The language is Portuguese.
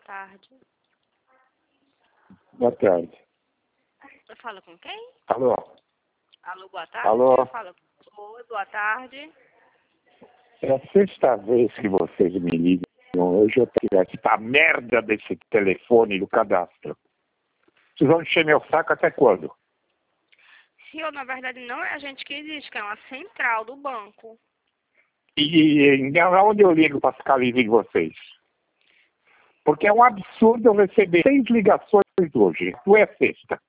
tarde. Boa tarde. Você fala com quem? Alô? Alô, boa tarde. Alô? Fala. Oi, boa tarde. É a sexta vez que vocês me ligam. Hoje eu tenho essa merda desse telefone do cadastro. Vocês vão encher meu saco até quando? Senhor, na verdade não é a gente que existe, que é uma central do banco. E aonde eu ligo para ficar livre de vocês? Porque é um absurdo eu receber 6 ligações hoje. Tu é sexta.